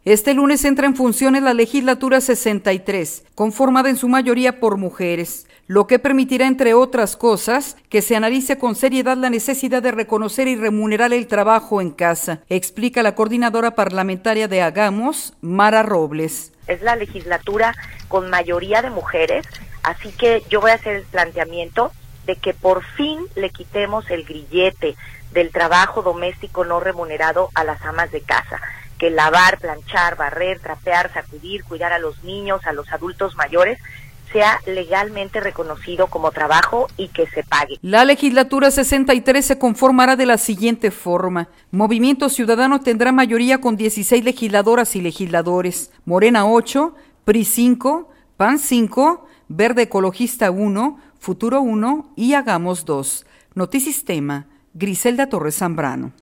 Este lunes entra en funciones la legislatura 63, conformada en su mayoría por mujeres, lo que permitirá, entre otras cosas, que se analice con seriedad la necesidad de reconocer y remunerar el trabajo en casa, explica la coordinadora parlamentaria de Hagamos, Mara Robles. Es la legislatura con mayoría de mujeres, así que yo voy a hacer el planteamiento de que por fin le quitemos el grillete del trabajo doméstico no remunerado a las amas de casa. Que lavar, planchar, barrer, trapear, sacudir, cuidar a los niños, a los adultos mayores, sea legalmente reconocido como trabajo y que se pague. La legislatura 63 se conformará de la siguiente forma. Movimiento Ciudadano tendrá mayoría con 16 legisladoras y legisladores. Morena 8, PRI 5, PAN 5, Verde Ecologista 1, Futuro 1 y Hagamos 2. Notisistema, Griselda Torres Zambrano.